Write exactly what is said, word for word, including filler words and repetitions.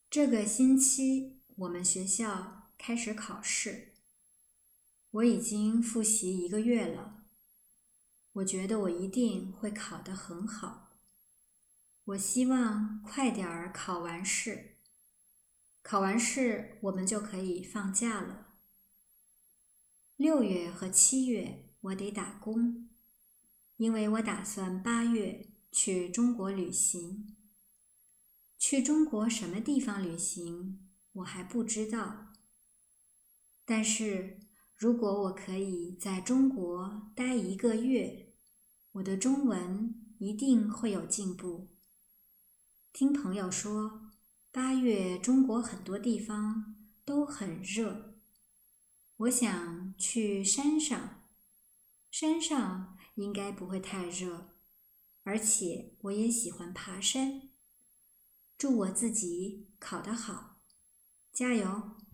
这个星期我们学校开始考试，我已经复习一个月了。我觉得我一定会考得很好。我希望快点儿考完试，考完试我们就可以放假了。六月和七月我得打工，因为我打算八月去中国旅行。去中国什么地方旅行，我还不知道。但是如果我可以在中国待一个月，我的中文一定会有进步。听朋友说，八月中国很多地方都很热。我想去山上，山上应该不会太热，而且我也喜欢爬山。祝我自己考得好，加油！